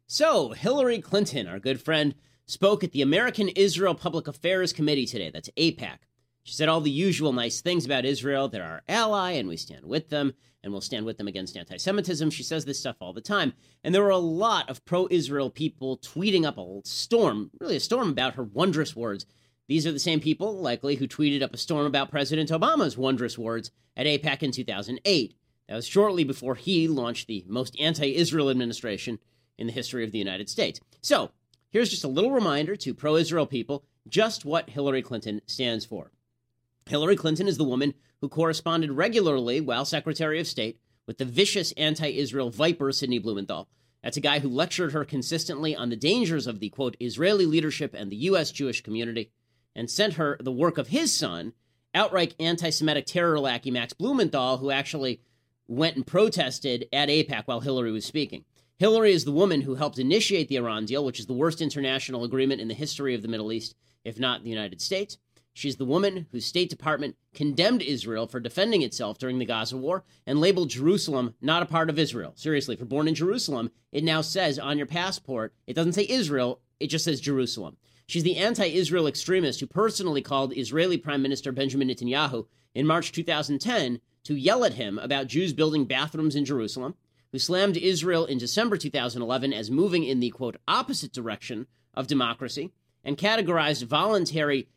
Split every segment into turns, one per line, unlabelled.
So, Hillary Clinton, our good friend, spoke at the American Israel Public Affairs Committee today. That's AIPAC. She said all the usual nice things about Israel. They're our ally, and we stand with them, and we'll stand with them against anti-Semitism. She says this stuff all the time. And there were a lot of pro-Israel people tweeting up a storm, really a storm about her wondrous words. These are the same people, likely, who tweeted up a storm about President Obama's wondrous words at AIPAC in 2008. That was shortly before he launched the most anti-Israel administration in the history of the United States. So, here's just a little reminder to pro-Israel people just what Hillary Clinton stands for. Hillary Clinton is the woman who corresponded regularly while Secretary of State with the vicious anti-Israel viper Sidney Blumenthal. That's a guy who lectured her consistently on the dangers of the, quote, Israeli leadership and the U.S. Jewish community, and sent her the work of his son, outright anti-Semitic terror lackey Max Blumenthal, who actually went and protested at AIPAC while Hillary was speaking. Hillary is the woman who helped initiate the Iran deal, which is the worst international agreement in the history of the Middle East, if not the United States. She's the woman whose State Department condemned Israel for defending itself during the Gaza war and labeled Jerusalem not a part of Israel. Seriously, if you're born in Jerusalem, it now says on your passport, it doesn't say Israel, it just says Jerusalem. She's the anti-Israel extremist who personally called Israeli Prime Minister Benjamin Netanyahu in March 2010 to yell at him about Jews building bathrooms in Jerusalem, who slammed Israel in December 2011 as moving in the, quote, opposite direction of democracy, and categorized voluntary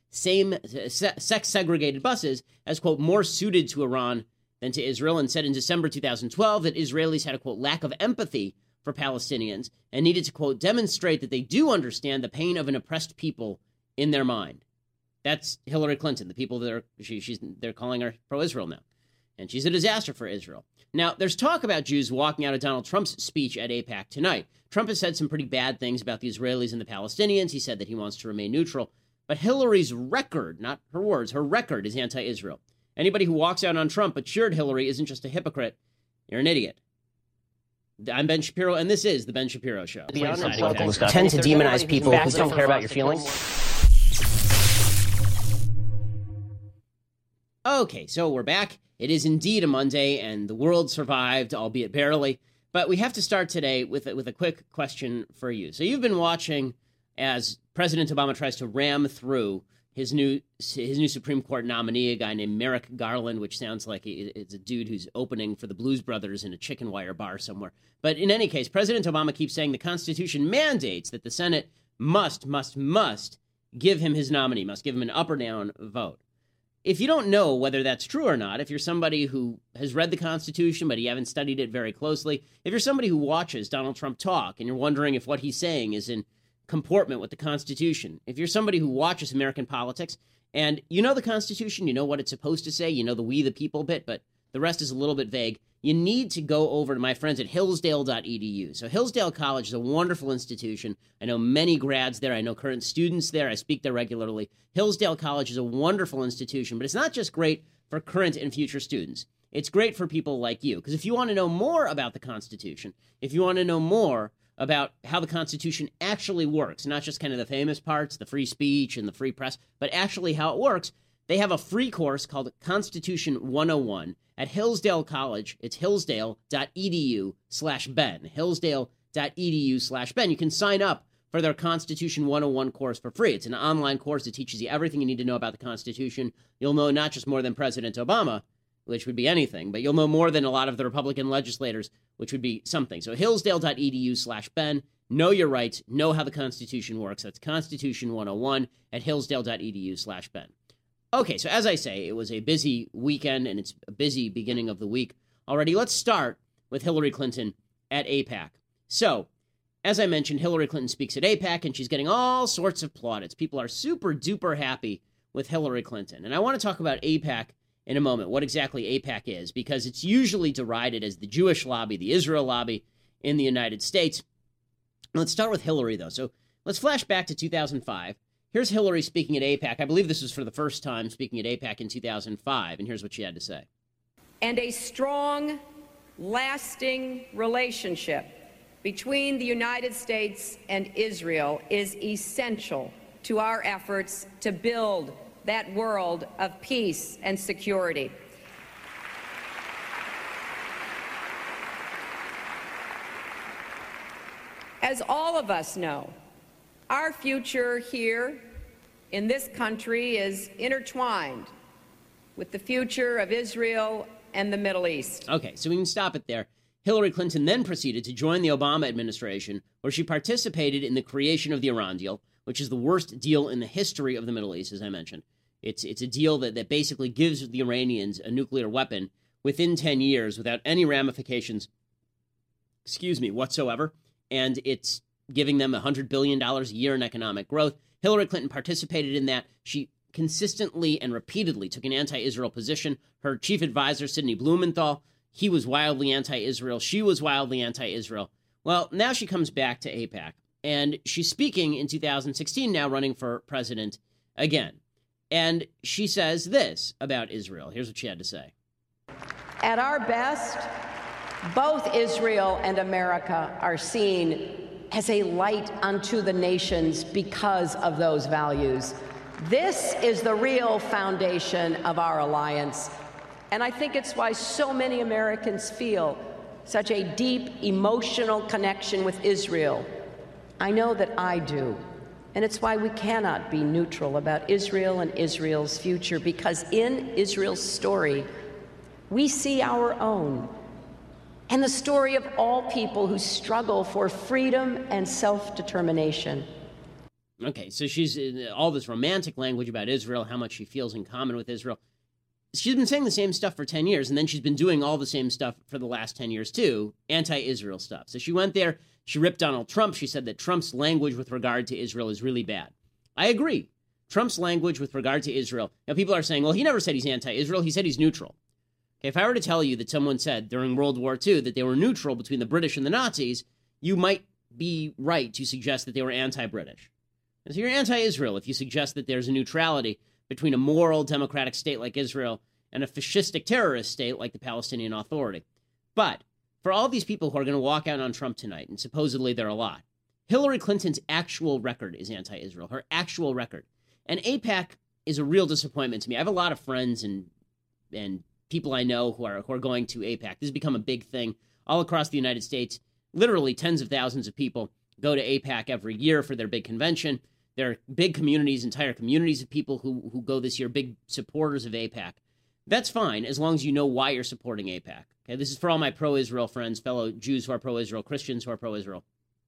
sex-segregated buses as, quote, more suited to Iran than to Israel, and said in December 2012 that Israelis had a, quote, lack of empathy for Palestinians and needed to, quote, demonstrate that they do understand the pain of an oppressed people in their mind. That's Hillary Clinton, the people that they're calling her pro-Israel now. And she's a disaster for Israel. Now, there's talk about Jews walking out of Donald Trump's speech at AIPAC tonight. Trump has said some pretty bad things about the Israelis and the Palestinians. He said that he wants to remain neutral. But Hillary's record, not her words, her record is anti-Israel. Anybody who walks out on Trump but cheered Hillary isn't just a hypocrite. You're an idiot. I'm Ben Shapiro, and this is The Ben Shapiro Show.
Tend to demonize people who don't care about your feelings.
Okay, so we're back. It is indeed a Monday, and the world survived, albeit barely. But we have to start today with a quick question for you. So you've been watching as President Obama tries to ram through his new Supreme Court nominee, a guy named Merrick Garland, which sounds like it's a dude who's opening for the Blues Brothers in a chicken wire bar somewhere. But in any case, President Obama keeps saying the Constitution mandates that the Senate must give him his nominee, must give him an up or down vote. If you don't know whether that's true or not, if you're somebody who has read the Constitution, but you haven't studied it very closely, if you're somebody who watches Donald Trump talk and you're wondering if what he's saying is in comportment with the Constitution, if you're somebody who watches American politics and you know the Constitution, you know what it's supposed to say, you know the we the people bit, but the rest is a little bit vague, you need to go over to my friends at hillsdale.edu. So Hillsdale College is a wonderful institution. I know many grads there. I know current students there. I speak there regularly. Hillsdale College is a wonderful institution, but it's not just great for current and future students. It's great for people like you, because if you want to know more about the Constitution, if you want to know more about how the Constitution actually works, not just kind of the famous parts, the free speech and the free press, but actually how it works, they have a free course called Constitution 101 at Hillsdale College. It's hillsdale.edu/Ben. Hillsdale.edu/Ben. You can sign up for their Constitution 101 course for free. It's an online course that teaches you everything you need to know about the Constitution. You'll know not just more than President Obama, which would be anything, but you'll know more than a lot of the Republican legislators, which would be something. So hillsdale.edu/Ben. Know your rights. Know how the Constitution works. That's Constitution 101 at hillsdale.edu/Ben. Okay, so as I say, it was a busy weekend, and it's a busy beginning of the week already. Let's start with Hillary Clinton at AIPAC. So, as I mentioned, Hillary Clinton speaks at AIPAC, and she's getting all sorts of plaudits. People are super duper happy with Hillary Clinton. And I want to talk about AIPAC in a moment, what exactly AIPAC is, because it's usually derided as the Jewish lobby, the Israel lobby in the United States. Let's start with Hillary, though. So let's flash back to 2005. Here's Hillary speaking at AIPAC. I believe this was for the first time speaking at AIPAC in 2005, and here's what she had to say.
And a strong, lasting relationship between the United States and Israel is essential to our efforts to build that world of peace and security. As all of us know, our future here in this country is intertwined with the future of Israel and the Middle East.
Okay, so we can stop it there. Hillary Clinton then proceeded to join the Obama administration, where she participated in the creation of the Iran deal, which is the worst deal in the history of the Middle East, as I mentioned. It's a deal that basically gives the Iranians a nuclear weapon within 10 years without any ramifications, whatsoever. And it's giving them $100 billion a year in economic growth. Hillary Clinton participated in that. She consistently and repeatedly took an anti-Israel position. Her chief advisor, Sidney Blumenthal, he was wildly anti-Israel. She was wildly anti-Israel. Well, now she comes back to AIPAC, and she's speaking in 2016 now, running for president again. And she says this about Israel. Here's what she had to say.
At our best, both Israel and America are seen as a light unto the nations because of those values. This is the real foundation of our alliance. And I think it's why so many Americans feel such a deep emotional connection with Israel. I know that I do. And it's why we cannot be neutral about Israel and Israel's future, because in Israel's story, we see our own and the story of all people who struggle for freedom and self-determination.
Okay, so she's all this romantic language about Israel, how much she feels in common with Israel. She's been saying the same stuff for 10 years, and then she's been doing all the same stuff for the last 10 years, too, anti-Israel stuff. So she went there, she ripped Donald Trump. She said that Trump's language with regard to Israel is really bad. I agree. Trump's language with regard to Israel. Now, people are saying, well, he never said he's anti-Israel. He said he's neutral. Okay, if I were to tell you that someone said during World War II that they were neutral between the British and the Nazis, you might be right to suggest that they were anti-British. And so you're anti-Israel if you suggest that there's a neutrality between a moral, democratic state like Israel and a fascistic terrorist state like the Palestinian Authority. But for all these people who are going to walk out on Trump tonight, and supposedly they're a lot, Hillary Clinton's actual record is anti-Israel, her actual record. And AIPAC is a real disappointment to me. I have a lot of friends and people I know who are going to AIPAC. This has become a big thing all across the United States. Literally tens of thousands of people go to AIPAC every year for their big convention. There are big communities, entire communities of people who go this year, big supporters of AIPAC. That's fine, as long as you know why you're supporting AIPAC. Okay, this is for all my pro-Israel friends, fellow Jews who are pro-Israel, Christians who are pro-Israel.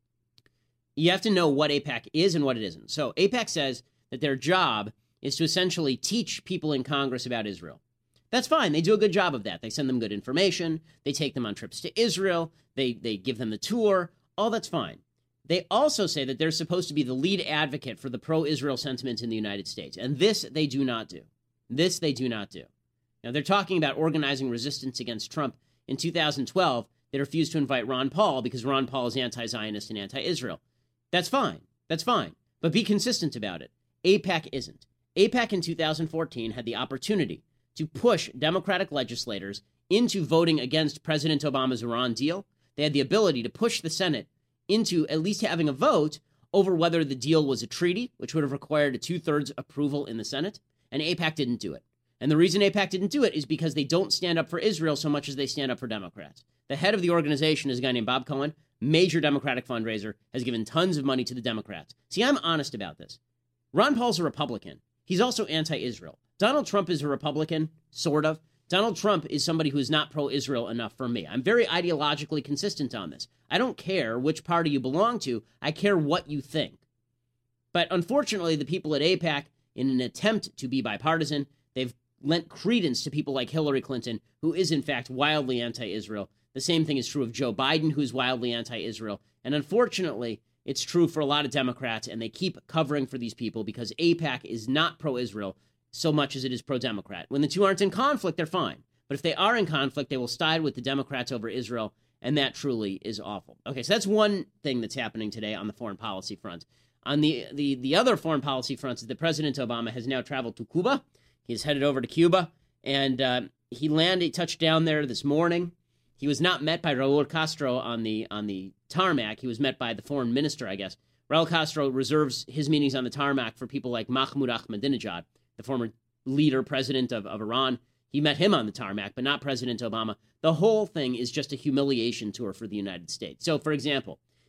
You have to know what AIPAC is and what it isn't. So AIPAC says that their job is to essentially teach people in Congress about Israel. That's fine. They do a good job of that. They send them good information. They take them on trips to Israel. They give them the tour. All that's fine. They also say that they're supposed to be the lead advocate for the pro-Israel sentiments in the United States. And this they do not do. This they do not do. Now, they're talking about organizing resistance against Trump. In 2012, they refused to invite Ron Paul because Ron Paul is anti-Zionist and anti-Israel. That's fine. That's fine. But be consistent about it. AIPAC isn't. AIPAC in 2014 had the opportunity to push Democratic legislators into voting against President Obama's Iran deal. They had the ability to push the Senate into at least having a vote over whether the deal was a treaty, which would have required a 2/3 approval in the Senate, and AIPAC didn't do it. And the reason AIPAC didn't do it is because they don't stand up for Israel so much as they stand up for Democrats. The head of the organization is a guy named Bob Cohen, major Democratic fundraiser, has given tons of money to the Democrats. See, I'm honest about this. Ron Paul's a Republican. He's also anti-Israel. Donald Trump is a Republican, sort of. Donald Trump is somebody who is not pro-Israel enough for me. I'm very ideologically consistent on this. I don't care which party you belong to. I care what you think. But unfortunately, the people at AIPAC, in an attempt to be bipartisan, they've lent credence to people like Hillary Clinton, who is in fact wildly anti-Israel. The same thing is true of Joe Biden, who's wildly anti-Israel. And unfortunately, it's true for a lot of Democrats, and they keep covering for these people because AIPAC is not pro-Israel so much as it is pro-Democrat. When the two aren't in conflict, they're fine. But if they are in conflict, they will side with the Democrats over Israel, and that truly is awful. Okay, so that's one thing that's happening today on the foreign policy front. On the other foreign policy front is that President Obama has now traveled to Cuba. He's headed over to Cuba, and he touched down there this morning. He was not met by Raul Castro on the tarmac. He was met by the foreign minister, I guess. Raul Castro reserves his meetings on the tarmac for people like Mahmoud Ahmadinejad, the former president of Iran. He met him on the tarmac, but not President Obama. The whole thing is just a humiliation tour for the United States. So, for example,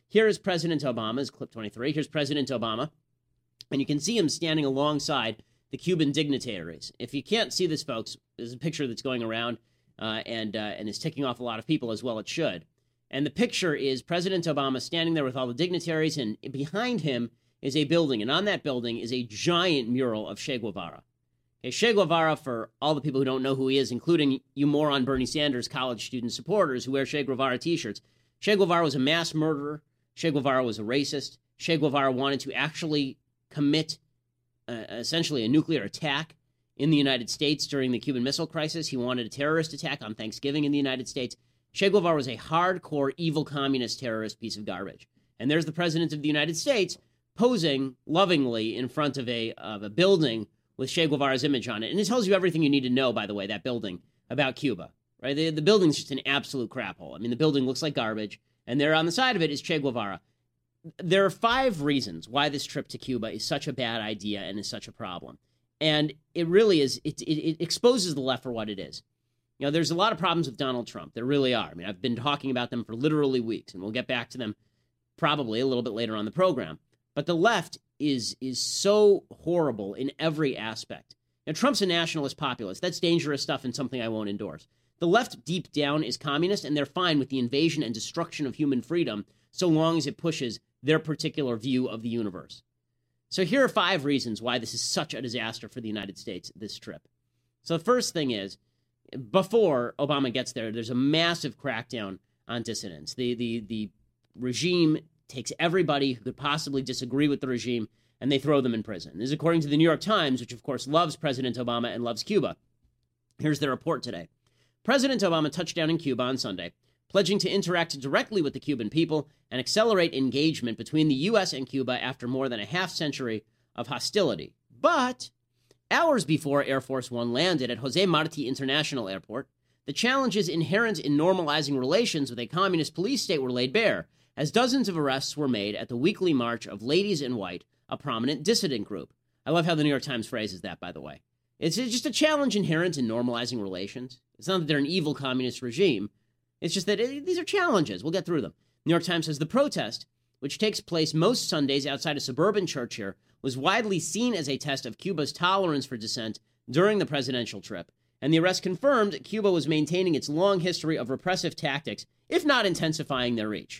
Here is President Obama, is clip 23. Here's President Obama, and you can see him standing alongside the Cuban dignitaries. If you can't see this, folks, there's a picture that's going around and is ticking off a lot of people, as well it should. And the picture is President Obama standing there with all the dignitaries, and behind him is a building, and on that building is a giant mural of Che Guevara. Okay, Che Guevara, for all the people who don't know who he is, including you moron Bernie Sanders college student supporters who wear Che Guevara t-shirts, Che Guevara was a mass murderer. Che Guevara was a racist. Che Guevara wanted to actually commit essentially a nuclear attack in the United States during the Cuban Missile Crisis. He wanted a terrorist attack on Thanksgiving in the United States. Che Guevara was a hardcore, evil communist terrorist piece of garbage. And there's the President of the United States posing lovingly in front of a building with Che Guevara's image on it. And it tells you everything you need to know, by the way, that building, about Cuba. Right? The building's just an absolute crap hole. I mean, the building looks like garbage, and there on the side of it is Che Guevara. There are 5 reasons why this trip to Cuba is such a bad idea and is such a problem. And it really is, it exposes the left for what it is. You know, there's a lot of problems with Donald Trump. There really are. I mean, I've been talking about them for literally weeks, and we'll get back to them probably a little bit later on the program. But the left is so horrible in every aspect. Now, Trump's a nationalist populist. That's dangerous stuff and something I won't endorse. The left deep down is communist, and they're fine with the invasion and destruction of human freedom so long as it pushes their particular view of the universe. So here are 5 reasons why this is such a disaster for the United States, this trip. So the first thing is, before Obama gets there, there's a massive crackdown on dissidents. The regime takes everybody who could possibly disagree with the regime, and they throw them in prison. This is according to the New York Times, which of course loves President Obama and loves Cuba. Here's their report today. President Obama touched down in Cuba on Sunday, pledging to interact directly with the Cuban people and accelerate engagement between the U.S. and Cuba after more than a half-century of hostility. But hours before Air Force One landed at Jose Marti International Airport, the challenges inherent in normalizing relations with a communist police state were laid bare, as dozens of arrests were made at the weekly march of Ladies in White, a prominent dissident group. I love how the New York Times phrases that, by the way. It's just a challenge inherent in normalizing relations. It's not that they're an evil communist regime. It's just that these are challenges. We'll get through them. New York Times says the protest, which takes place most Sundays outside a suburban church here, was widely seen as a test of Cuba's tolerance for dissent during the presidential trip. And the arrest confirmed Cuba was maintaining its long history of repressive tactics, if not intensifying their reach.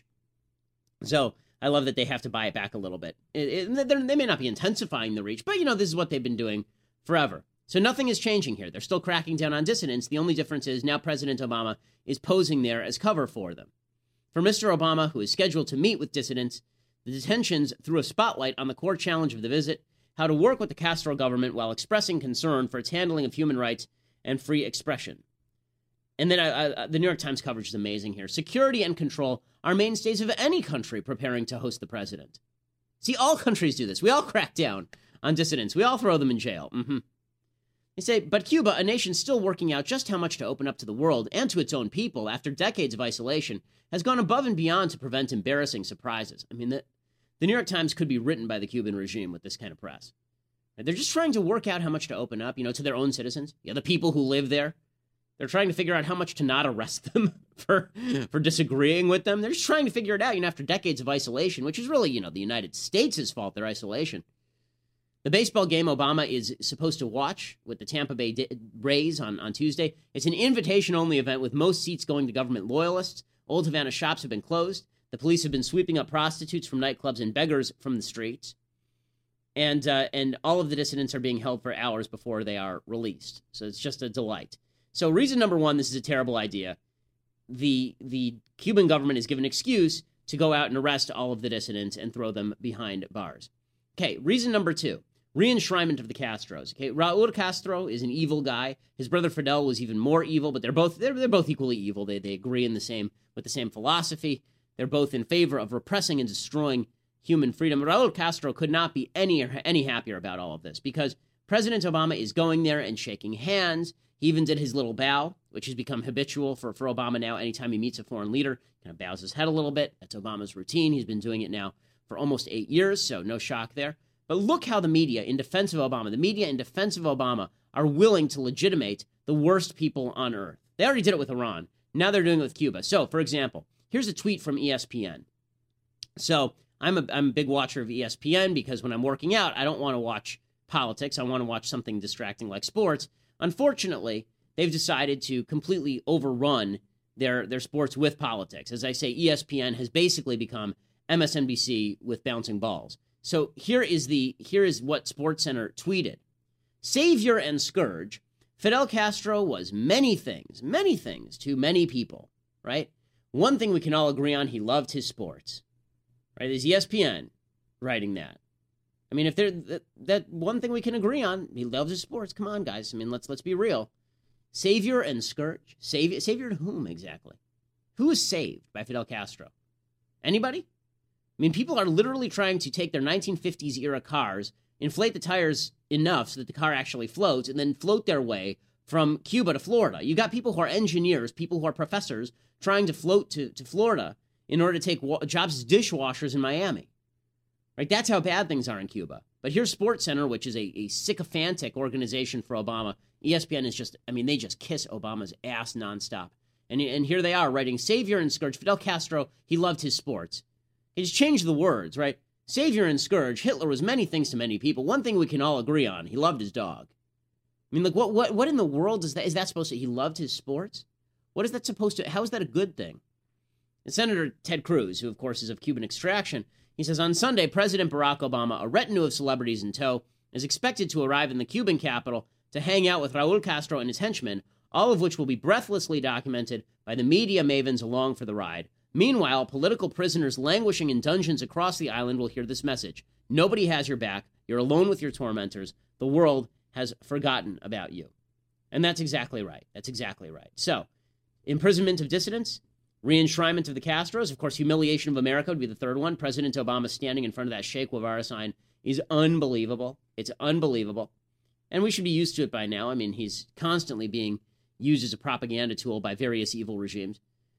So I love that they have to buy it back a little bit. They may not be intensifying the reach, but, this is what they've been doing forever. So nothing is changing here. They're still cracking down on dissidents. The only difference is now President Obama is posing there as cover for them. For Mr. Obama, who is scheduled to meet with dissidents, the detentions threw a spotlight on the core challenge of the visit, how to work with the Castro government while expressing concern for its handling of human rights and free expression. And then the New York Times coverage is amazing here. Security and control are mainstays of any country preparing to host the president. See, all countries do this. We all crack down on dissidents. We all throw them in jail. They say, but Cuba, a nation still working out just how much to open up to the world and to its own people after decades of isolation, has gone above and beyond to prevent embarrassing surprises. I mean, the New York Times could be written by the Cuban regime with this kind of press. They're just trying to work out how much to open up, to their own citizens, the people who live there. They're trying to figure out how much to not arrest them for disagreeing with them. They're just trying to figure it out, after decades of isolation, which is really, the United States' fault, their isolation. The baseball game Obama is supposed to watch with the Tampa Bay Rays on Tuesday. It's an invitation-only event with most seats going to government loyalists. Old Havana shops have been closed. The police have been sweeping up prostitutes from nightclubs and beggars from the streets. And all of the dissidents are being held for hours before they are released. So it's just a delight. So reason number 1, this is a terrible idea. The Cuban government is given an excuse to go out and arrest all of the dissidents and throw them behind bars. Okay, reason number 2. Re-enshrinement of the Castros. Okay, Raul Castro is an evil guy. His brother Fidel was even more evil, but they're both equally evil. They agree with the same philosophy. They're both in favor of repressing and destroying human freedom. Raul Castro could not be any happier about all of this because President Obama is going there and shaking hands. He even did his little bow, which has become habitual for Obama now. Anytime he meets a foreign leader, kind of bows his head a little bit. That's Obama's routine. He's been doing it now for almost 8 years, so no shock there. But look how the media in defense of Obama, are willing to legitimate the worst people on earth. They already did it with Iran. Now they're doing it with Cuba. So, for example, here's a tweet from ESPN. So I'm a big watcher of ESPN because when I'm working out, I don't want to watch politics. I want to watch something distracting like sports. Unfortunately, they've decided to completely overrun their sports with politics. As I say, ESPN has basically become MSNBC with bouncing balls. So here is what SportsCenter tweeted. Savior and scourge, Fidel Castro was many things to many people, right? One thing we can all agree on, he loved his sports, right? There's ESPN writing that. I mean, if that one thing we can agree on, he loves his sports. Come on, guys. I mean, let's be real. Savior and scourge. Savior to whom exactly? Who is saved by Fidel Castro? Anybody? I mean, people are literally trying to take their 1950s era cars, inflate the tires enough so that the car actually floats, and then float their way from Cuba to Florida. You got people who are engineers, people who are professors, trying to float to Florida in order to take jobs as dishwashers in Miami. Right? That's how bad things are in Cuba. But here's SportsCenter, which is a sycophantic organization for Obama. ESPN is just, I mean, they just kiss Obama's ass nonstop. And here they are writing, Savior and scourge. Fidel Castro, he loved his sports. He just changed the words, right? Savior and scourge. Hitler was many things to many people. One thing we can all agree on, he loved his dog. I mean, like, what in the world is that supposed to, he loved his sports? What is that supposed to, how is that a good thing? And Senator Ted Cruz, who of course is of Cuban extraction, he says, on Sunday, President Barack Obama, a retinue of celebrities in tow, is expected to arrive in the Cuban capital to hang out with Raul Castro and his henchmen, all of which will be breathlessly documented by the media mavens along for the ride. Meanwhile, political prisoners languishing in dungeons across the island will hear this message. Nobody has your back. You're alone with your tormentors. The world has forgotten about you. And that's exactly right. That's exactly right. So, imprisonment of dissidents, re-enshrinement of the Castros, of course, humiliation of America would be the third one. President Obama standing in front of that Che Guevara sign is unbelievable. It's unbelievable. And we should be used to it by now. I mean, he's constantly being used as a propaganda tool by various evil regimes.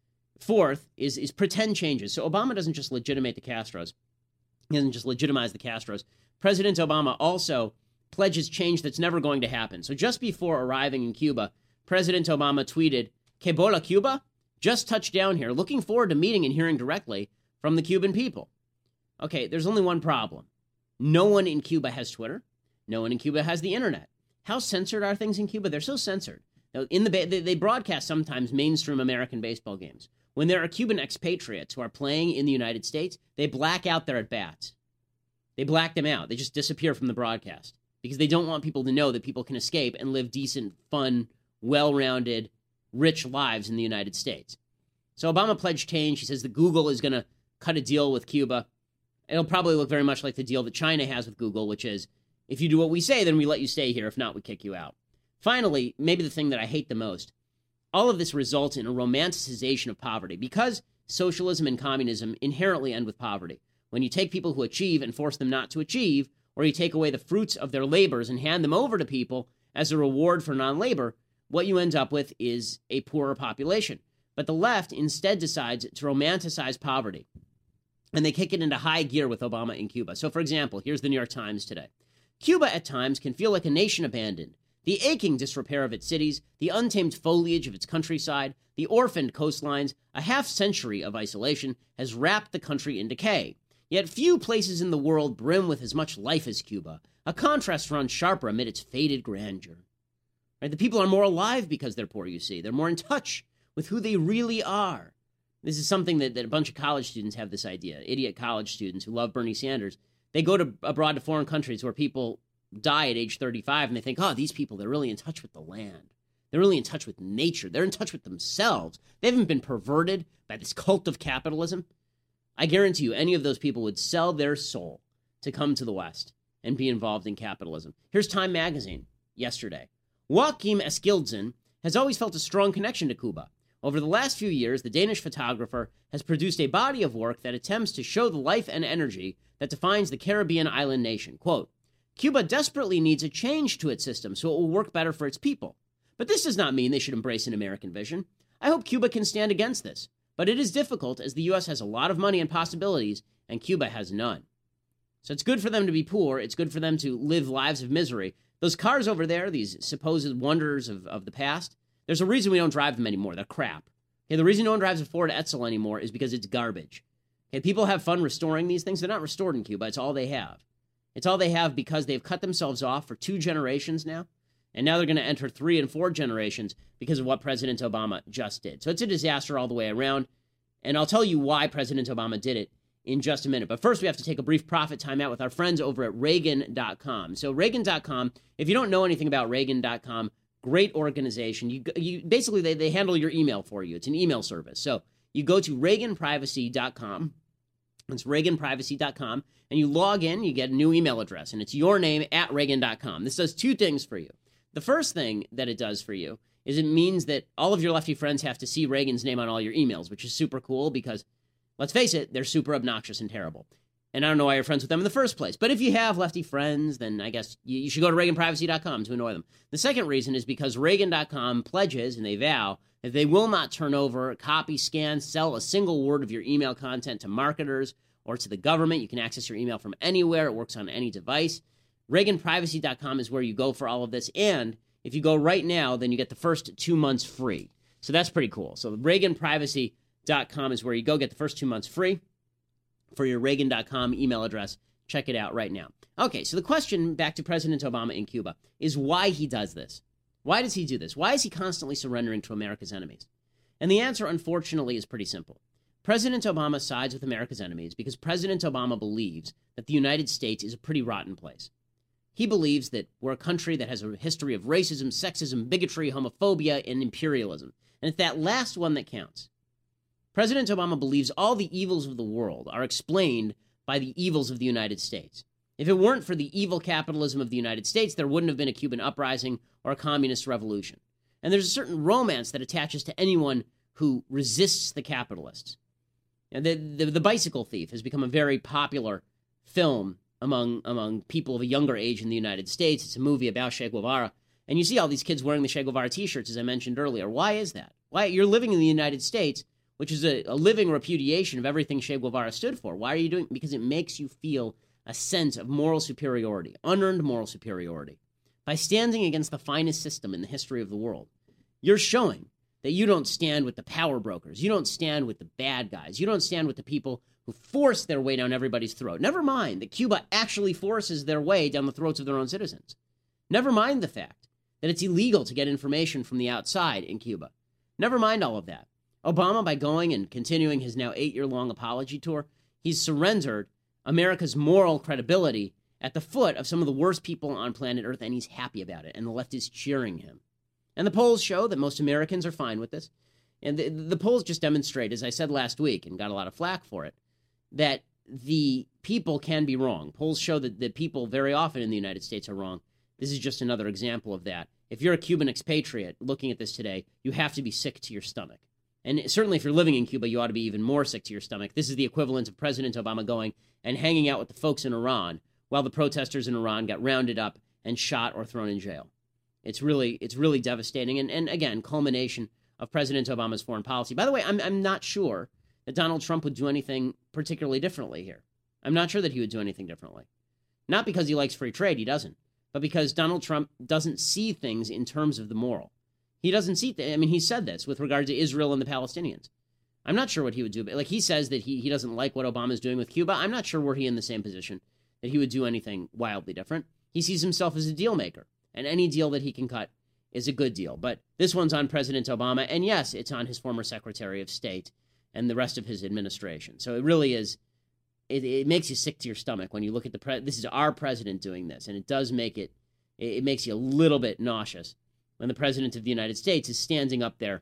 Fourth is pretend changes. So Obama doesn't just legitimate the Castros. He doesn't just legitimize the Castros. President Obama also pledges change that's never going to happen. So just before arriving in Cuba, President Obama tweeted, "Que bola Cuba? Just touched down here. Looking forward to meeting and hearing directly from the Cuban people." Okay, there's only one problem. No one in Cuba has Twitter. No one in Cuba has the internet. How censored are things in Cuba? They're so censored. Now, they broadcast sometimes mainstream American baseball games. When there are Cuban expatriates who are playing in the United States, they black out their at-bats. They black them out. They just disappear from the broadcast because they don't want people to know that people can escape and live decent, fun, well-rounded, rich lives in the United States. So Obama pledged change. He says that Google is going to cut a deal with Cuba. It'll probably look very much like the deal that China has with Google, which is, if you do what we say, then we let you stay here. If not, we kick you out. Finally, maybe the thing that I hate the most, all of this results in a romanticization of poverty because socialism and communism inherently end with poverty. When you take people who achieve and force them not to achieve, or you take away the fruits of their labors and hand them over to people as a reward for non-labor, what you end up with is a poorer population. But the left instead decides to romanticize poverty, and they kick it into high gear with Obama in Cuba. So, for example, here's the New York Times today. Cuba at times can feel like a nation abandoned. The aching disrepair of its cities, the untamed foliage of its countryside, the orphaned coastlines, a half-century of isolation has wrapped the country in decay. Yet few places in the world brim with as much life as Cuba. A contrast runs sharper amid its faded grandeur. Right? The people are more alive because they're poor, you see. They're more in touch with who they really are. This is something that a bunch of college students have this idea. Idiot college students who love Bernie Sanders. They go abroad to foreign countries where people die at age 35 and they think, oh, these people, they're really in touch with the land. They're really in touch with nature. They're in touch with themselves. They haven't been perverted by this cult of capitalism. I guarantee you any of those people would sell their soul to come to the West and be involved in capitalism. Here's Time Magazine yesterday. Joachim Eskildsen has always felt a strong connection to Cuba. Over the last few years, the Danish photographer has produced a body of work that attempts to show the life and energy that defines the Caribbean island nation. Quote, Cuba desperately needs a change to its system so it will work better for its people. But this does not mean they should embrace an American vision. I hope Cuba can stand against this. But it is difficult as the U.S. has a lot of money and possibilities, and Cuba has none. So it's good for them to be poor. It's good for them to live lives of misery. Those cars over there, these supposed wonders of the past, there's a reason we don't drive them anymore. They're crap. Okay, the reason no one drives a Ford Edsel anymore is because it's garbage. Okay, people have fun restoring these things. They're not restored in Cuba. It's all they have. It's all they have because they've cut themselves off for 2 generations now. And now they're going to enter 3 and 4 generations because of what President Obama just did. So it's a disaster all the way around. And I'll tell you why President Obama did it in just a minute. But first, we have to take a brief profit timeout with our friends over at Reagan.com. So Reagan.com, if you don't know anything about Reagan.com, great organization. You basically, they handle your email for you. It's an email service. So you go to ReaganPrivacy.com. It's ReaganPrivacy.com. And you log in, you get a new email address. And it's your name at Reagan.com. This does 2 things for you. The first thing that it does for you is it means that all of your lefty friends have to see Reagan's name on all your emails, which is super cool because, let's face it, they're super obnoxious and terrible. And I don't know why you're friends with them in the first place. But if you have lefty friends, then I guess you should go to ReaganPrivacy.com to annoy them. The second reason is because Reagan.com pledges and they vow that they will not turn over, copy, scan, sell a single word of your email content to marketers or to the government. You can access your email from anywhere. It works on any device. ReaganPrivacy.com is where you go for all of this. And if you go right now, then you get the first 2 months free. So that's pretty cool. So ReaganPrivacy.com is where you go get the first 2 months free for your Reagan.com email address. Check it out right now. Okay, so the question back to President Obama in Cuba is why he does this. Why does he do this? Why is he constantly surrendering to America's enemies? And the answer, unfortunately, is pretty simple. President Obama sides with America's enemies because President Obama believes that the United States is a pretty rotten place. He believes that we're a country that has a history of racism, sexism, bigotry, homophobia, and imperialism. And it's that last one that counts. President Obama believes all the evils of the world are explained by the evils of the United States. If it weren't for the evil capitalism of the United States, there wouldn't have been a Cuban uprising or a communist revolution. And there's a certain romance that attaches to anyone who resists the capitalists. And the Bicycle Thief has become a very popular film among people of a younger age in the United States. It's a movie about Che Guevara. And you see all these kids wearing the Che Guevara t-shirts, as I mentioned earlier. Why is that? Why? You're living in the United States, which is a living repudiation of everything Che Guevara stood for. Why are you doing it? Because it makes you feel a sense of moral superiority, unearned moral superiority. By standing against the finest system in the history of the world, you're showing that you don't stand with the power brokers. You don't stand with the bad guys. You don't stand with the people who force their way down everybody's throat. Never mind that Cuba actually forces their way down the throats of their own citizens. Never mind the fact that it's illegal to get information from the outside in Cuba. Never mind all of that. Obama, by going and continuing his now 8-year-long apology tour, he's surrendered America's moral credibility at the foot of some of the worst people on planet Earth, and he's happy about it, and the left is cheering him. And the polls show that most Americans are fine with this. And the polls just demonstrate, as I said last week, and got a lot of flack for it, that the people can be wrong. Polls show that the people very often in the United States are wrong. This is just another example of that. If you're a Cuban expatriate looking at this today, you have to be sick to your stomach. And certainly if you're living in Cuba, you ought to be even more sick to your stomach. This is the equivalent of President Obama going and hanging out with the folks in Iran while the protesters in Iran got rounded up and shot or thrown in jail. It's really devastating. And again, culmination of President Obama's foreign policy. By the way, I'm not sure that Donald Trump would do anything particularly differently here. I'm not sure that he would do anything differently. Not because he likes free trade, he doesn't, but because Donald Trump doesn't see things in terms of the moral. He doesn't see he said this with regard to Israel and the Palestinians. I'm not sure what he would do. Like, he says that he doesn't like what Obama's doing with Cuba. I'm not sure were he in the same position that he would do anything wildly different. He sees himself as a deal maker, and any deal that he can cut is a good deal. But this one's on President Obama, and yes, it's on his former Secretary of State and the rest of his administration. So it really is, it makes you sick to your stomach when you look at this is our president doing this, and it does make it makes you a little bit nauseous when the President of the United States is standing up there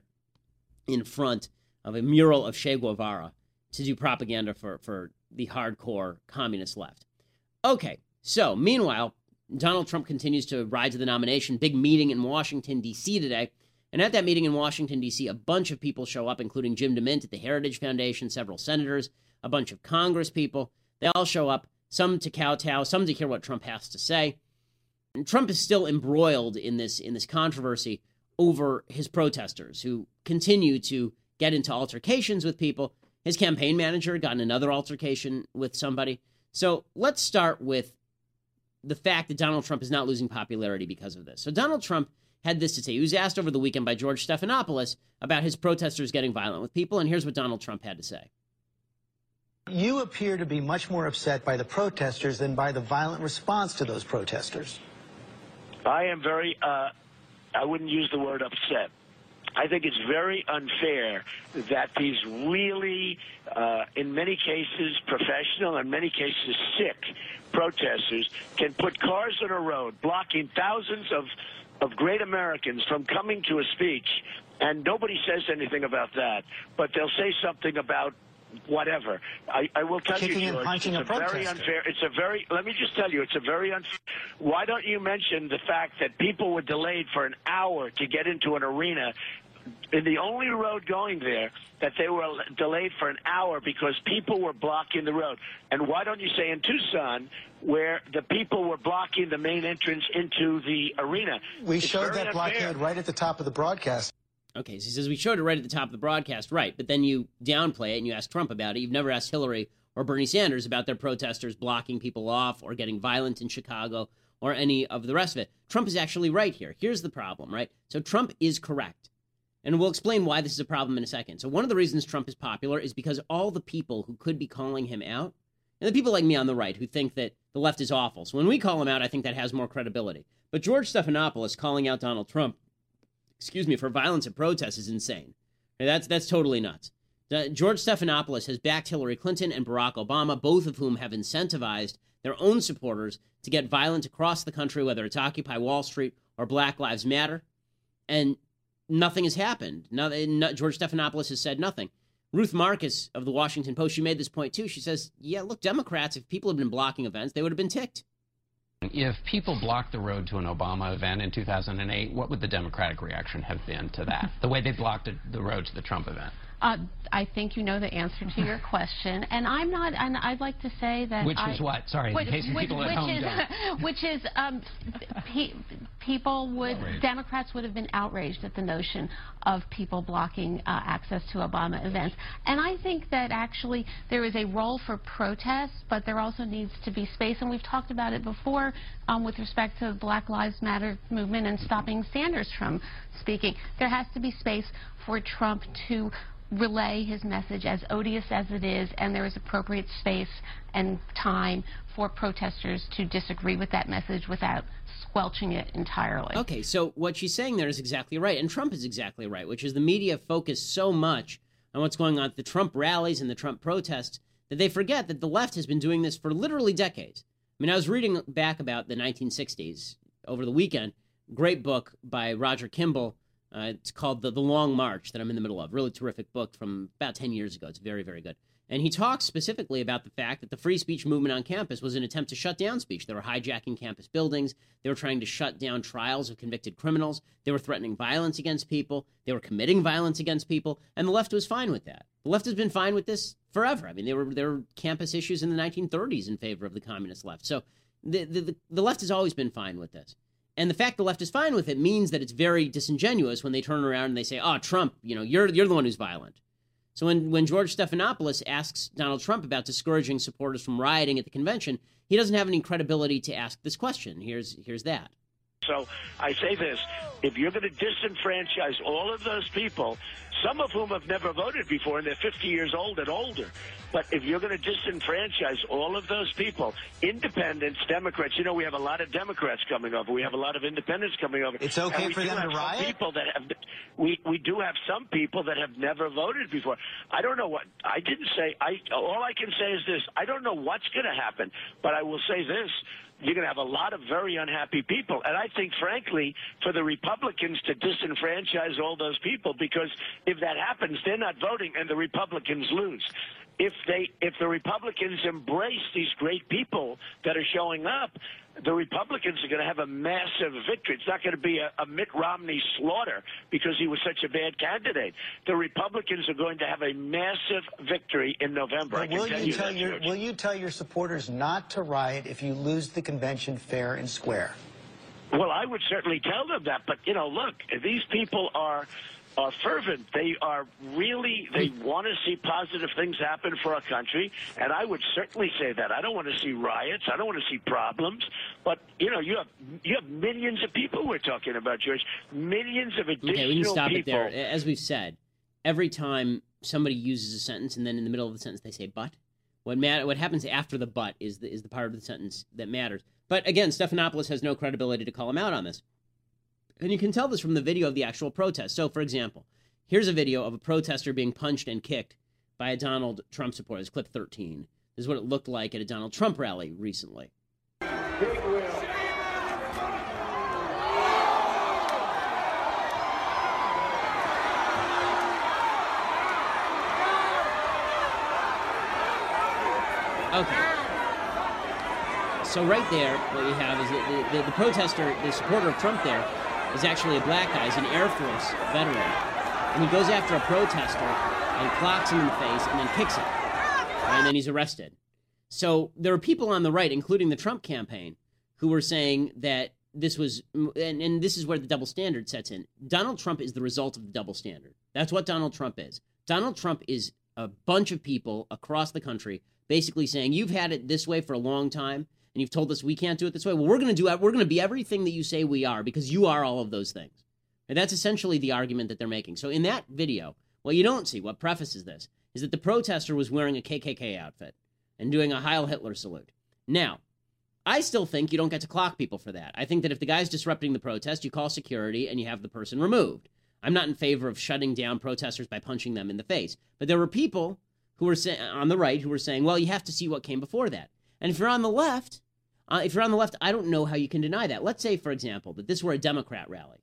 in front of a mural of Che Guevara to do propaganda for the hardcore communist left. Okay, so meanwhile, Donald Trump continues to ride to the nomination. Big meeting in Washington, D.C. today. And at that meeting in Washington, D.C., a bunch of people show up, including Jim DeMint at the Heritage Foundation, several senators, a bunch of Congress people. They all show up, some to kowtow, some to hear what Trump has to say. And Trump is still embroiled in this controversy over his protesters who continue to get into altercations with people. His campaign manager got in another altercation with somebody. So let's start with the fact that Donald Trump is not losing popularity because of this. So Donald Trump had this to say. He was asked over the weekend by George Stephanopoulos about his protesters getting violent with people, and here's what Donald Trump had to say.
You appear to be much more upset by the protesters than by the violent response to those protesters.
I am very, I wouldn't use the word upset. I think it's very unfair that these really, in many cases, professional, in many cases, sick protesters can put cars on a road, blocking thousands of great Americans from coming to a speech, and nobody says anything about that. But they'll say something about whatever. I will tell you, George, it's a very unfair. It's a very, let me just tell you, it's a very unfair. Why don't you mention the fact that people were delayed for an hour to get into an arena in the only road going there, that they were delayed for an hour because people were blocking the road? And why don't you say in Tucson, where the people were blocking the main entrance into the arena?
We showed that blockade right at the top of the broadcast.
Okay, so he says we showed it right at the top of the broadcast, right, but then you downplay it and you ask Trump about it. You've never asked Hillary or Bernie Sanders about their protesters blocking people off or getting violent in Chicago or any of the rest of it. Trump is actually right here. Here's the problem, right? So Trump is correct. And we'll explain why this is a problem in a second. So one of the reasons Trump is popular is because all the people who could be calling him out, and the people like me on the right who think that the left is awful. So when we call him out, I think that has more credibility. But George Stephanopoulos calling out Donald Trump, for violence at protests is insane. That's totally nuts. George Stephanopoulos has backed Hillary Clinton and Barack Obama, both of whom have incentivized their own supporters to get violent across the country, whether it's Occupy Wall Street or Black Lives Matter. And nothing has happened. George Stephanopoulos has said nothing. Ruth Marcus of the Washington Post, she made this point too. She says, yeah, look, Democrats, if people had been blocking events, they would have been ticked.
If people blocked the road to an Obama event in 2008, what would the Democratic reaction have been to that, the way they blocked the road to the Trump event?
I think you know the answer to your question, and I'm not. And I'd like to say that
which is what? Sorry, in case people at home don't.
Which is people would Democrats would have been outraged at the notion of people blocking access to Obama events, and I think that actually there is a role for protests, but there also needs to be space, and we've talked about it before with respect to the Black Lives Matter movement and stopping Sanders from speaking. There has to be space for Trump to relay his message, as odious as it is, and there is appropriate space and time for protesters to disagree with that message without squelching it entirely.
Okay, so what she's saying there is exactly right, and Trump is exactly right, which is the media focus so much on what's going on at the Trump rallies and the Trump protests that they forget that the left has been doing this for literally decades. I mean, I was reading back about the 1960s over the weekend, great book by Roger Kimball. It's called The Long March that I'm in the middle of. Really terrific book from about 10 years ago. It's very, very good. And he talks specifically about the fact that the free speech movement on campus was an attempt to shut down speech. They were hijacking campus buildings. They were trying to shut down trials of convicted criminals. They were threatening violence against people. They were committing violence against people. And the left was fine with that. The left has been fine with this forever. I mean, there were campus issues in the 1930s in favor of the communist left. So the left has always been fine with this. And the fact the left is fine with it means that it's very disingenuous when they turn around and they say, oh, Trump, you're the one who's violent. So when George Stephanopoulos asks Donald Trump about discouraging supporters from rioting at the convention, he doesn't have any credibility to ask this question. Here's that.
So I say this, if you're going to disenfranchise all of those people, some of whom have never voted before and they're 50 years old and older, but if you're going to disenfranchise all of those people, independents, Democrats, we have a lot of Democrats coming over. We have a lot of independents coming over.
It's okay for them to riot?
We do have some people that have never voted before. I don't know what, I didn't say, all I can say is this, I don't know what's going to happen, but I will say this. You're going to have a lot of very unhappy people. And I think, frankly, for the Republicans to disenfranchise all those people, because if that happens, they're not voting and the Republicans lose. If the Republicans embrace these great people that are showing up, the Republicans are going to have a massive victory. It's not going to be a Mitt Romney slaughter because he was such a bad candidate. The Republicans are going to have a massive victory in November.
Will you tell your supporters not to riot if you lose the convention fair and square?
Well, I would certainly tell them that. But, look, these people are fervent. They are really, they want to see positive things happen for our country, and I would certainly say that. I don't want to see riots. I don't want to see problems. But, you have millions of people we're talking about, George. Millions of additional people.
Okay, we can stop it there. As we've said, every time somebody uses a sentence and then in the middle of the sentence they say but, What happens after the but is the part of the sentence that matters. But again, Stephanopoulos has no credibility to call him out on this. And you can tell this from the video of the actual protest. So, for example, here's a video of a protester being punched and kicked by a Donald Trump supporter. It's clip 13. This is what it looked like at a Donald Trump rally recently. Okay. So right there, what you have is that the protester, the supporter of Trump there, is actually a black guy. He's an Air Force veteran. And he goes after a protester and clocks him in the face and then kicks him. Right? And then he's arrested. So there are people on the right, including the Trump campaign, who were saying that this was, and this is where the double standard sets in. Donald Trump is the result of the double standard. That's what Donald Trump is. Donald Trump is a bunch of people across the country basically saying, you've had it this way for a long time, and you've told us we can't do it this way. Well, we're going to be everything that you say we are, because you are all of those things. And that's essentially the argument that they're making. So in that video, what you don't see, what prefaces this, is that the protester was wearing a KKK outfit and doing a Heil Hitler salute. Now, I still think you don't get to clock people for that. I think that if the guy's disrupting the protest, you call security and you have the person removed. I'm not in favor of shutting down protesters by punching them in the face. But there were people who were on the right who were saying, well, you have to see what came before that. And if you're on the left, I don't know how you can deny that. Let's say, for example, that this were a Democrat rally.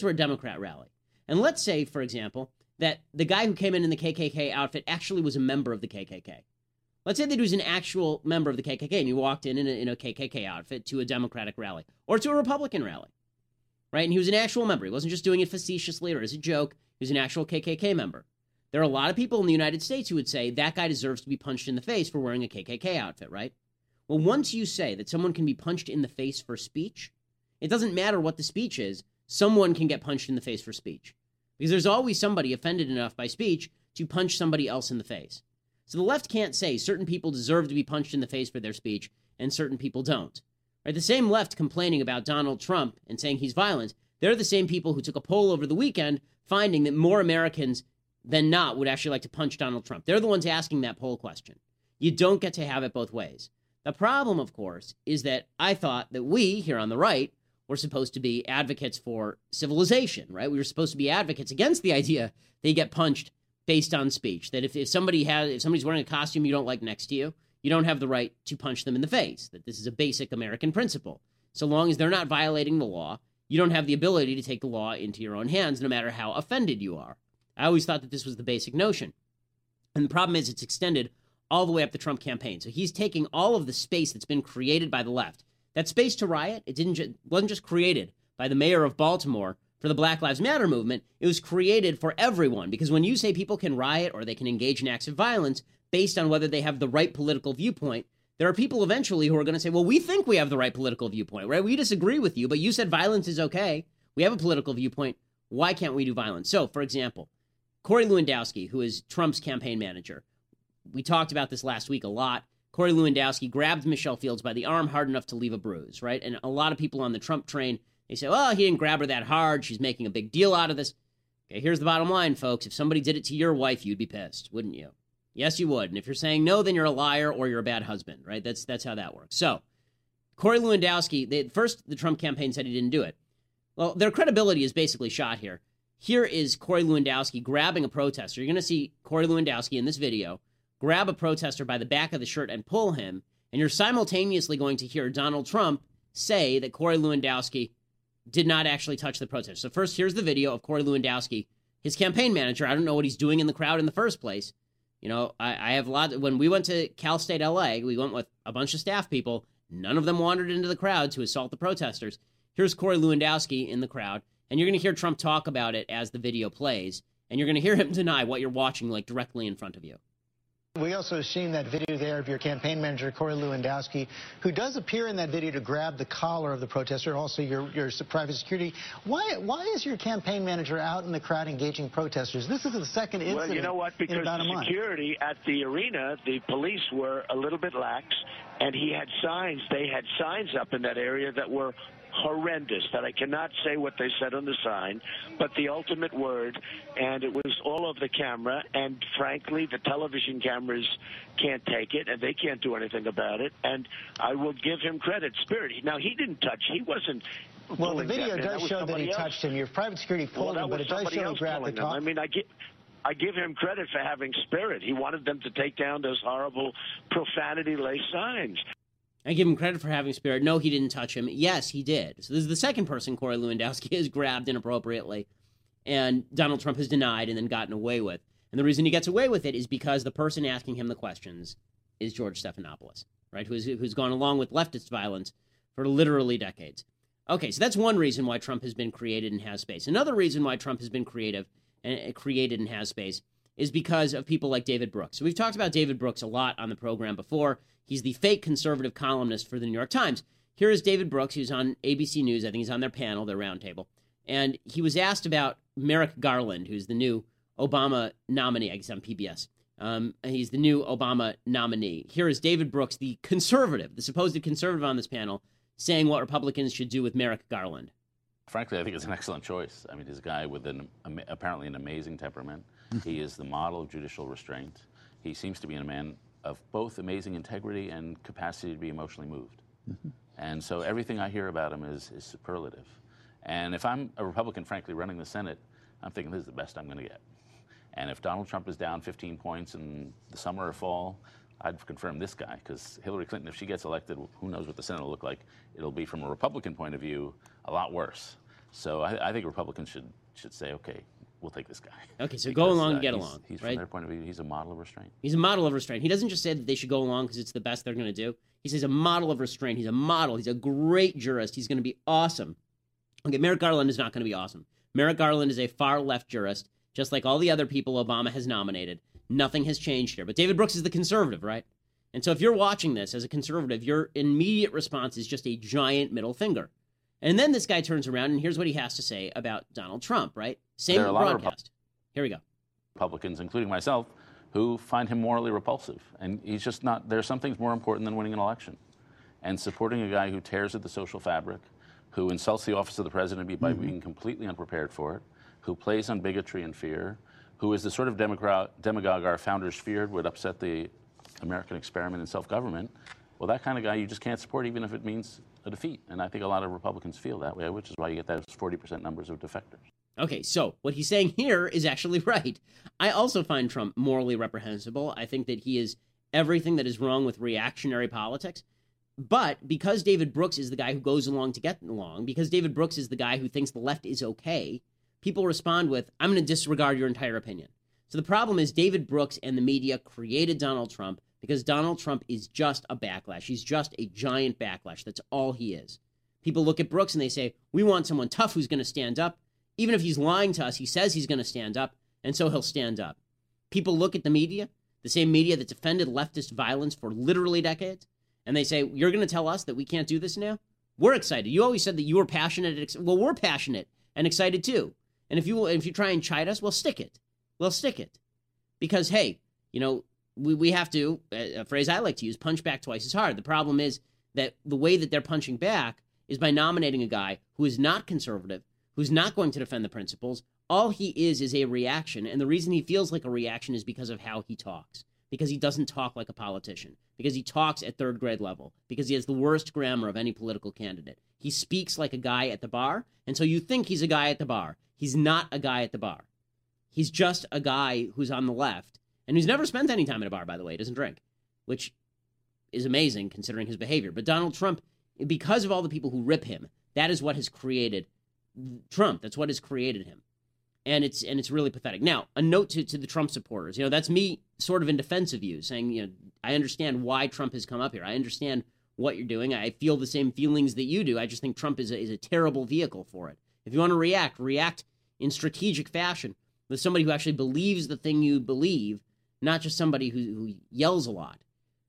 And let's say, for example, that the guy who came in the KKK outfit actually was a member of the KKK. Let's say that he was an actual member of the KKK and he walked in a KKK outfit to a Democratic rally or to a Republican rally, right? And he was an actual member. He wasn't just doing it facetiously or as a joke. He was an actual KKK member. There are a lot of people in the United States who would say that guy deserves to be punched in the face for wearing a KKK outfit, right? Well, once you say that someone can be punched in the face for speech, it doesn't matter what the speech is, someone can get punched in the face for speech. Because there's always somebody offended enough by speech to punch somebody else in the face. So the left can't say certain people deserve to be punched in the face for their speech and certain people don't. Right? The same left complaining about Donald Trump and saying he's violent, they're the same people who took a poll over the weekend finding that more Americans than not would actually like to punch Donald Trump. They're the ones asking that poll question. You don't get to have it both ways. The problem, of course, is that I thought that we, here on the right, were supposed to be advocates for civilization, right? We were supposed to be advocates against the idea that you get punched based on speech, that if somebody's wearing a costume you don't like next to you, you don't have the right to punch them in the face, that this is a basic American principle. So long as they're not violating the law, you don't have the ability to take the law into your own hands, no matter how offended you are. I always thought that this was the basic notion. And the problem is it's extended all the way up the Trump campaign. So he's taking all of the space that's been created by the left. That space to riot, it wasn't just created by the mayor of Baltimore for the Black Lives Matter movement. It was created for everyone. Because when you say people can riot or they can engage in acts of violence based on whether they have the right political viewpoint, there are people eventually who are going to say, well, we think we have the right political viewpoint, right? We disagree with you, but you said violence is okay. We have a political viewpoint. Why can't we do violence? So, for example, Corey Lewandowski, who is Trump's campaign manager, we talked about this last week a lot. Corey Lewandowski grabbed Michelle Fields by the arm hard enough to leave a bruise, right? And a lot of people on the Trump train, they say, well, he didn't grab her that hard. She's making a big deal out of this. Okay, here's the bottom line, folks. If somebody did it to your wife, you'd be pissed, wouldn't you? Yes, you would. And if you're saying no, then you're a liar or you're a bad husband, right? That's how that works. So, Corey Lewandowski, first the Trump campaign said he didn't do it. Well, their credibility is basically shot here. Here is Corey Lewandowski grabbing a protester. You're going to see Corey Lewandowski in this video grab a protester by the back of the shirt and pull him, and you're simultaneously going to hear Donald Trump say that Corey Lewandowski did not actually touch the protester. So first, here's the video of Corey Lewandowski, his campaign manager. I don't know what he's doing in the crowd in the first place. You know, I have a lot. When we went to Cal State LA, we went with a bunch of staff people. None of them wandered into the crowd to assault the protesters. Here's Corey Lewandowski in the crowd, and you're going to hear Trump talk about it as the video plays, and you're going to hear him deny what you're watching, like, directly in front of you.
We also have seen that video there of your campaign manager, Corey Lewandowski, who does appear in that video to grab the collar of the protester, also your private security. Why is your campaign manager out in the crowd engaging protesters? This is the second incident.
Well, you know what? Because the security at the arena, the police were a little bit lax. And he had signs, they had signs up in that area that were horrendous, that I cannot say what they said on the sign, but the ultimate word, and it was all over the camera, and frankly, the television cameras can't take it, and they can't do anything about it, and I will give him credit. Spirit, now he didn't touch, he wasn't.
Well, the video does show that he touched him. Your private security pulled him, but it does show he grabbed the top.
I mean, I give him credit for having spirit. He wanted them to take down those horrible profanity-laced signs.
I give him credit for having spirit. No, he didn't touch him. Yes, he did. So this is the second person Corey Lewandowski has grabbed inappropriately, and Donald Trump has denied and then gotten away with. And the reason he gets away with it is because the person asking him the questions is George Stephanopoulos, right, who's gone along with leftist violence for literally decades. Okay, so that's one reason why Trump has been created and has space. Another reason why Trump has been created and has space is because of people like David Brooks. So we've talked about David Brooks a lot on the program before. He's the fake conservative columnist for the New York Times. Here is David Brooks. He was on ABC News. I think he's on their panel, their roundtable. And he was asked about Merrick Garland, who's the new Obama nominee, I guess on PBS. He's the new Obama nominee. Here is David Brooks, the conservative, the supposed conservative on this panel, saying what Republicans should do with Merrick Garland.
Frankly, I think it's an excellent choice. I mean, he's a guy with apparently an amazing temperament. He is the model of judicial restraint. He seems to be a man of both amazing integrity and capacity to be emotionally moved. And so everything I hear about him is superlative. And if I'm a Republican, frankly, running the Senate, I'm thinking this is the best I'm going to get. And if Donald Trump is down 15 points in the summer or fall, I'd confirm this guy, because Hillary Clinton, if she gets elected, who knows what the Senate will look like. It'll be, from a Republican point of view, a lot worse. So I think Republicans should say, okay, we'll take this guy.
Okay, so go along and get along.
He's
right?
From their point of view, he's a model of restraint.
He's a model of restraint. He doesn't just say that they should go along because it's the best they're going to do. He says a model of restraint. He's a model. He's a great jurist. He's going to be awesome. Okay, Merrick Garland is not going to be awesome. Merrick Garland is a far-left jurist, just like all the other people Obama has nominated. Nothing has changed here. But David Brooks is the conservative, right? And so if you're watching this as a conservative, your immediate response is just a giant middle finger. And then this guy turns around, and here's what he has to say about Donald Trump, right? Same broadcast. Here we go.
Republicans, including myself, who find him morally repulsive. And he's just not, there are some things more important than winning an election. And supporting a guy who tears at the social fabric, who insults the office of the president by being completely unprepared for it, who plays on bigotry and fear, who is the sort of demagogue our founders feared would upset the American experiment in self-government, well, that kind of guy you just can't support, even if it means a defeat. And I think a lot of Republicans feel that way, which is why you get those 40% numbers of defectors.
Okay, so what he's saying here is actually right. I also find Trump morally reprehensible. I think that he is everything that is wrong with reactionary politics. But because David Brooks is the guy who goes along to get along, because David Brooks is the guy who thinks the left is okay, people respond with, I'm going to disregard your entire opinion. So the problem is David Brooks and the media created Donald Trump because Donald Trump is just a backlash. He's just a giant backlash. That's all he is. People look at Brooks and they say, we want someone tough who's going to stand up. Even if he's lying to us, he says he's going to stand up, and so he'll stand up. People look at the media, the same media that defended leftist violence for literally decades, and they say, you're going to tell us that we can't do this now? We're excited. You always said that you were passionate. Well, we're passionate and excited too. And if you try and chide us, we'll stick it. We'll stick it. Because, hey, you know, we have to, a phrase I like to use, punch back twice as hard. The problem is that the way that they're punching back is by nominating a guy who is not conservative, who's not going to defend the principles. All he is a reaction. And the reason he feels like a reaction is because of how he talks. Because he doesn't talk like a politician. Because he talks at third grade level. Because he has the worst grammar of any political candidate. He speaks like a guy at the bar. And so you think he's a guy at the bar. He's not a guy at the bar. He's just a guy who's on the left. And who's never spent any time at a bar, by the way. He doesn't drink. Which is amazing considering his behavior. But Donald Trump, because of all the people who rip him, that is what has created Trump. That's what has created him. And it's really pathetic. Now, a note to the Trump supporters. You know, that's me sort of in defense of you, saying, you know, I understand why Trump has come up here. I understand what you're doing. I feel the same feelings that you do. I just think Trump is a terrible vehicle for it. If you want to react in strategic fashion with somebody who actually believes the thing you believe, not just somebody who yells a lot.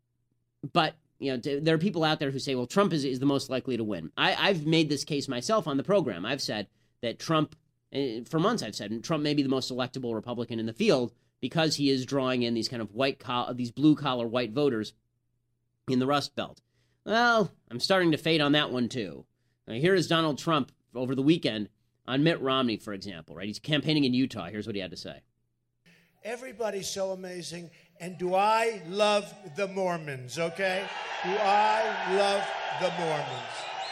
But, you know, there are people out there who say, well, Trump is the most likely to win. I've made this case myself on the program. I've said that Trump, for months I've said, Trump may be the most electable Republican in the field because he is drawing in these kind of these blue-collar white voters in the Rust Belt. Well, I'm starting to fade on that one, too. Here is Donald Trump over the weekend on Mitt Romney, for example, right? He's campaigning in Utah. Here's what he had to say.
Everybody's so amazing. And do I love the Mormons, okay? Do I love the Mormons?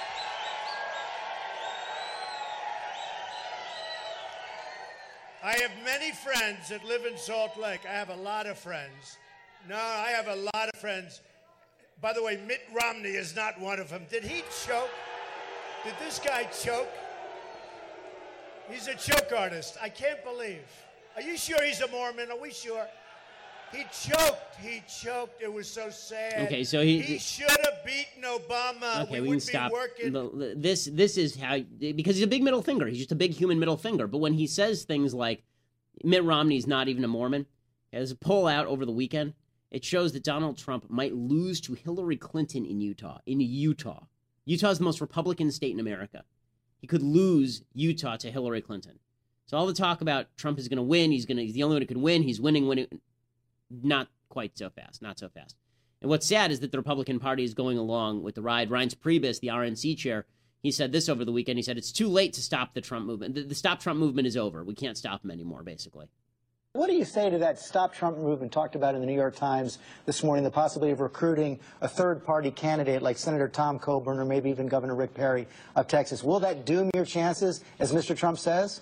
I have many friends that live in Salt Lake. I have a lot of friends. No, I have a lot of friends. By the way, Mitt Romney is not one of them. Did he choke? Did this guy choke? He's a choke artist. I can't believe. Are you sure he's a Mormon? Are we sure? He choked. He choked. It was so sad.
Okay, so
he should have beaten Obama.
Okay, we can stop. This is how, because he's a big middle finger. He's just a big human middle finger. But when he says things like Mitt Romney's not even a Mormon, as a poll out over the weekend, it shows that Donald Trump might lose to Hillary Clinton in Utah. Utah is the most Republican state in America. He could lose Utah to Hillary Clinton. So all the talk about Trump is going to win, he's the only one who can win, he's winning, not quite so fast, not so fast. And what's sad is that the Republican Party is going along with the ride. Reince Priebus, the RNC chair, he said this over the weekend. He said it's too late to stop the Trump movement. The Stop Trump movement is over. We can't stop him anymore, basically.
What do you say to that Stop Trump movement talked about in the New York Times this morning, the possibility of recruiting a third-party candidate like Senator Tom Coburn or maybe even Governor Rick Perry of Texas? Will that doom your chances, as Mr. Trump says?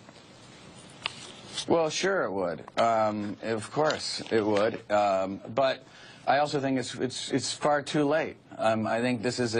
Well, sure it would. Of course it would. But I also think it's far too late. I think this is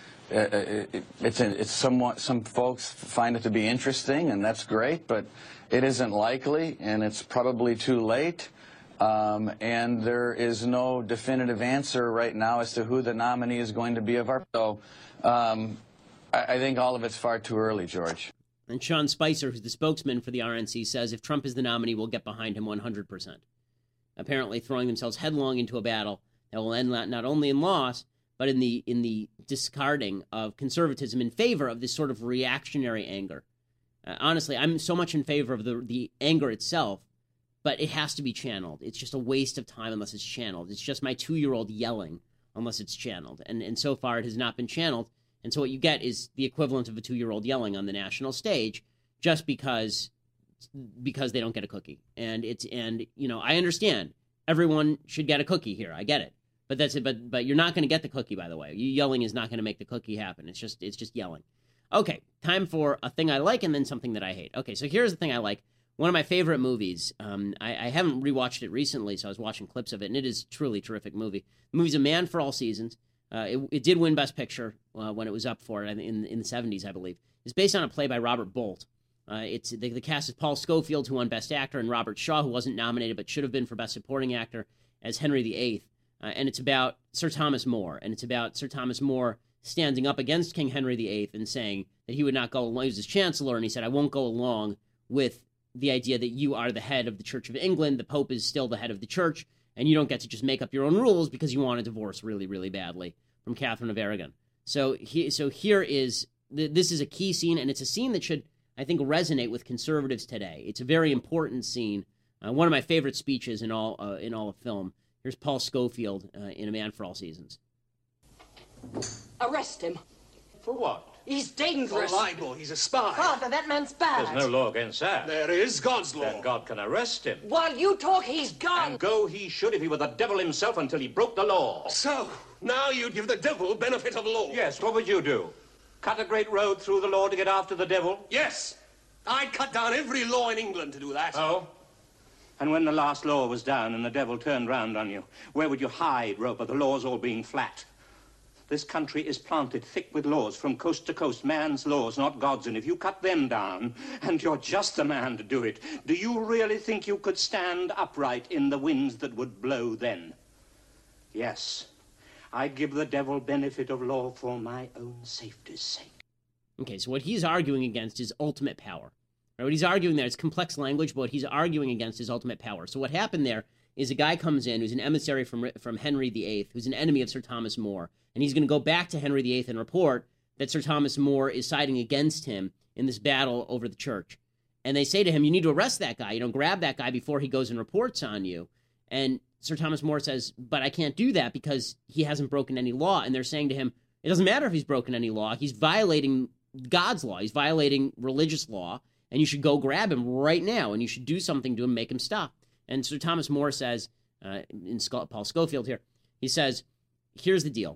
it's somewhat, some folks find it to be interesting, and that's great, but it isn't likely, and it's probably too late. And there is no definitive answer right now as to who the nominee is going to be of our. So I think all of it's far too early, George.
And Sean Spicer, who's the spokesman for the RNC, says if Trump is the nominee, we'll get behind him 100%. Apparently throwing themselves headlong into a battle that will end not only in loss, but in the discarding of conservatism in favor of this sort of reactionary anger. Honestly, I'm so much in favor of the anger itself, but it has to be channeled. It's just a waste of time unless it's channeled. It's just my 2-year-old yelling unless it's channeled. And so far it has not been channeled. And so what you get is the equivalent of a 2-year-old yelling on the national stage just because they don't get a cookie. And I understand everyone should get a cookie here. I get it. But that's it. But you're not going to get the cookie, by the way. Yelling is not going to make the cookie happen. It's just yelling. Okay, time for a thing I like and then something that I hate. Okay, so here's the thing I like. One of my favorite movies. I haven't rewatched it recently, so I was watching clips of it, and it is a truly terrific movie. The movie's A Man for All Seasons. It did win Best Picture when it was up for it in the 70s, I believe. It's based on a play by Robert Bolt. The cast is Paul Scofield, who won Best Actor, and Robert Shaw, who wasn't nominated but should have been for Best Supporting Actor, as Henry VIII. And it's about Sir Thomas More, and it's about Sir Thomas More standing up against King Henry VIII and saying that he would not go along. He was his chancellor, and he said, I won't go along with the idea that you are the head of the Church of England, the Pope is still the head of the church, and you don't get to just make up your own rules because you want a divorce really, really badly from Catherine of Aragon. So here is, this is a key scene, and it's a scene that should, I think, resonate with conservatives today. It's a very important scene. One of my favorite speeches in all of film. Here's Paul Scofield in A Man for All Seasons.
Arrest him.
For what?
He's dangerous.
For libel. He's a spy.
Father, that man's bad.
There's no law against that. There is God's law. Then God can arrest him.
While you talk, he's gone.
And go he should if he were the devil himself until he broke the law. So, now you'd give the devil benefit of law. Yes, what would you do? Cut a great road through the law to get after the devil? Yes. I'd cut down every law in England to do that. Oh? And when the last law was down and the devil turned round on you, where would you hide, Roper, the laws all being flat? This country is planted thick with laws from coast to coast, man's laws, not God's. And if you cut them down, and you're just the man to do it, do you really think you could stand upright in the winds that would blow then? Yes, I'd give the devil benefit of law for my own safety's sake.
Okay, so what he's arguing against is ultimate power. Right, what he's arguing there is complex language, but what he's arguing against is ultimate power. So what happened there is a guy comes in who's an emissary from Henry VIII, who's an enemy of Sir Thomas More, and he's going to go back to Henry VIII and report that Sir Thomas More is siding against him in this battle over the church. And they say to him, you need to arrest that guy. Grab that guy before he goes and reports on you. And Sir Thomas More says, but I can't do that because he hasn't broken any law. And they're saying to him, it doesn't matter if he's broken any law. He's violating God's law. He's violating religious law. And you should go grab him right now. And you should do something to him, make him stop. And Sir Thomas More says, Paul Schofield here, he says, here's the deal.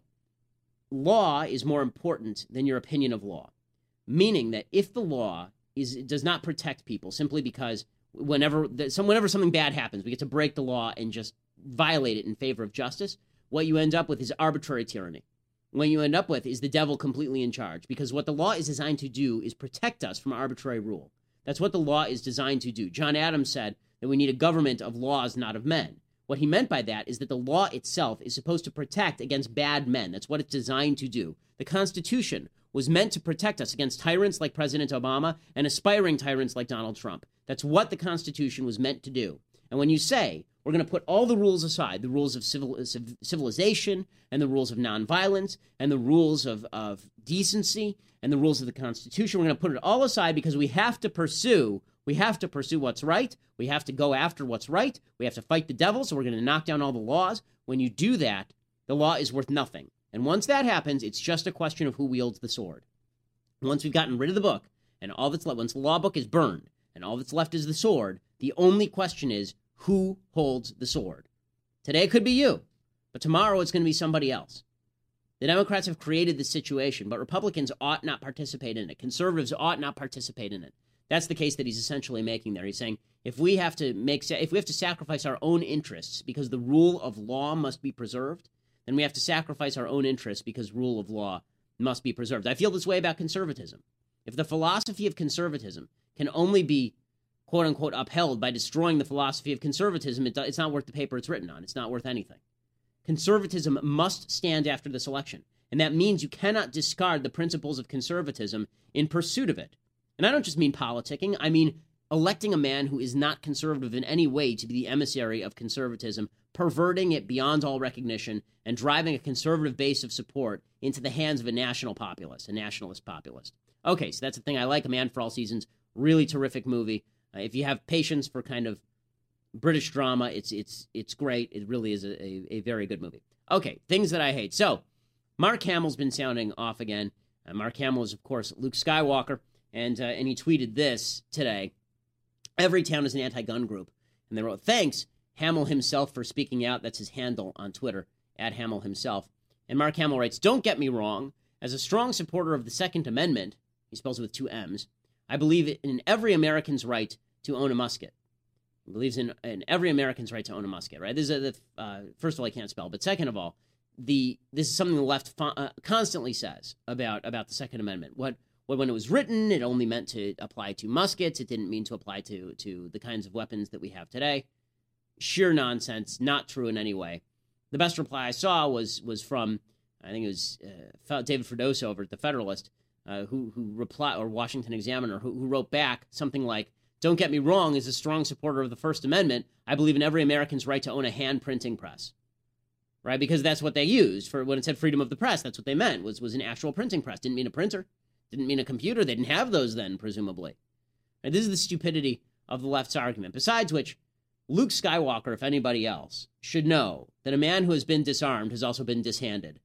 Law is more important than your opinion of law. Meaning that if the law does not protect people simply because whenever something bad happens, we get to break the law and just violate it in favor of justice, what you end up with is arbitrary tyranny. What you end up with is the devil completely in charge, because what the law is designed to do is protect us from arbitrary rule. That's what the law is designed to do. John Adams said that we need a government of laws, not of men. What he meant by that is that the law itself is supposed to protect against bad men. That's what it's designed to do. The Constitution was meant to protect us against tyrants like President Obama and aspiring tyrants like Donald Trump. That's what the Constitution was meant to do. And when you say, we're going to put all the rules aside, the rules of civilization and the rules of nonviolence and the rules of decency and the rules of the Constitution, we're going to put it all aside because we have to pursue what's right. We have to go after what's right. We have to fight the devil, so we're going to knock down all the laws. When you do that, the law is worth nothing. And once that happens, it's just a question of who wields the sword. Once we've gotten rid of the book, and all that's left, once the law book is burned, and all that's left is the sword, the only question is who holds the sword. Today it could be you, but tomorrow it's going to be somebody else. The Democrats have created this situation, but Republicans ought not participate in it. Conservatives ought not participate in it. That's the case that he's essentially making there. He's saying if we have to sacrifice our own interests because the rule of law must be preserved, then we have to sacrifice our own interests because rule of law must be preserved. I feel this way about conservatism. If the philosophy of conservatism can only be, quote unquote, upheld by destroying the philosophy of conservatism, it's not worth the paper it's written on. It's not worth anything. Conservatism must stand after this election, and that means you cannot discard the principles of conservatism in pursuit of it. And I don't just mean politicking. I mean electing a man who is not conservative in any way to be the emissary of conservatism, perverting it beyond all recognition, and driving a conservative base of support into the hands of a national populist, a nationalist populist. Okay, so that's the thing I like. A Man for All Seasons, really terrific movie. If you have patience for kind of British drama, it's great. It really is a very good movie. Okay, things that I hate. So, Mark Hamill's been sounding off again. Mark Hamill is, of course, Luke Skywalker, and he tweeted this today. Every town is an anti-gun group. And they wrote, thanks, Hamill himself, for speaking out. That's his handle on Twitter, @Hamill himself. And Mark Hamill writes, don't get me wrong. As a strong supporter of the Second Amendment, he spells it with 2 M's, I believe in every American's right to own a musket. He believes in every American's right to own a musket, right? This is first of all, I can't spell, but second of all, this is something the left constantly says about the Second Amendment. When it was written, it only meant to apply to muskets. It didn't mean to apply to the kinds of weapons that we have today. Sheer nonsense, not true in any way. The best reply I saw was from, I think it was David Freddoso over at The Federalist, who replied, or Washington Examiner, who wrote back something like, don't get me wrong, as a strong supporter of the First Amendment, I believe in every American's right to own a hand printing press. Right? Because that's what they used for when it said freedom of the press. That's what they meant, was an actual printing press. Didn't mean a printer. Didn't mean a computer. They didn't have those then, presumably. Right? This is the stupidity of the left's argument. Besides which, Luke Skywalker, if anybody else, should know that a man who has been disarmed has also been dishanded.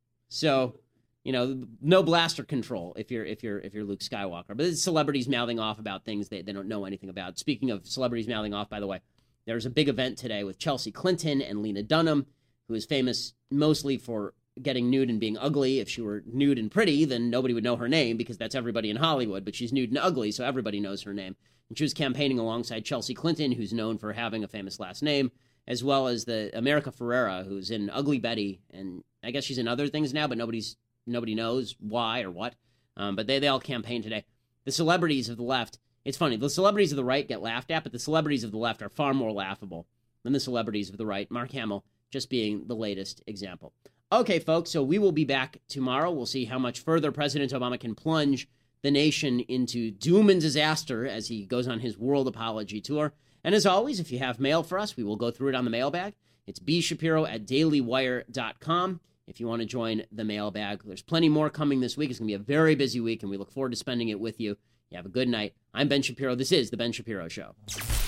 So, no blaster control if you're Luke Skywalker. But it's celebrities mouthing off about things they don't know anything about. Speaking of celebrities mouthing off, by the way, there's a big event today with Chelsea Clinton and Lena Dunham, who is famous mostly for getting nude and being ugly. If she were nude and pretty, then nobody would know her name because that's everybody in Hollywood. But she's nude and ugly, so everybody knows her name. And she was campaigning alongside Chelsea Clinton, who's known for having a famous last name, as well as the America Ferrera, who's in Ugly Betty, and I guess she's in other things now, but nobody knows why or what. But they all campaign today. The celebrities of the left, it's funny, the celebrities of the right get laughed at, but the celebrities of the left are far more laughable than the celebrities of the right. Mark Hamill just being the latest example. Okay, folks, so we will be back tomorrow. We'll see how much further President Obama can plunge the nation into doom and disaster as he goes on his world apology tour. And as always, if you have mail for us, we will go through it on the mailbag. It's bshapiro@dailywire.com if you want to join the mailbag. There's plenty more coming this week. It's going to be a very busy week, and we look forward to spending it with you. You have a good night. I'm Ben Shapiro. This is The Ben Shapiro Show.